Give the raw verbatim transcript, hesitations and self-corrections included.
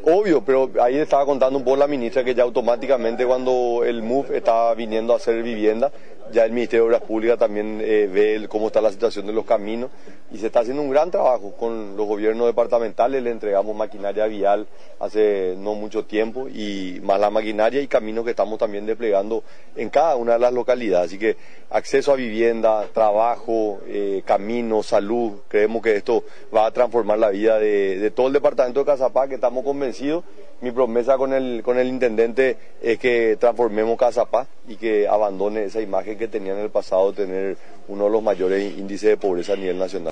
Obvio, pero ahí estaba contando un poco la ministra que ya automáticamente cuando el M U F estaba viniendo a hacer vivienda, ya el Ministerio de Obras Públicas también eh, ve el, cómo está la situación de los caminos y se está haciendo un gran trabajo con los gobiernos departamentales. Le entregamos maquinaria vial hace no mucho tiempo y más la maquinaria y caminos que estamos también desplegando en cada una de las localidades. Así que acceso a vivienda, trabajo, eh, camino, salud, creemos que esto va a transformar la vida de, de todo el departamento de Caazapá, que estamos convencidos. Mi promesa con el, con el intendente es que transformemos Caazapá y que abandone esa imagen que tenía en el pasado de tener uno de los mayores índices de pobreza a nivel nacional.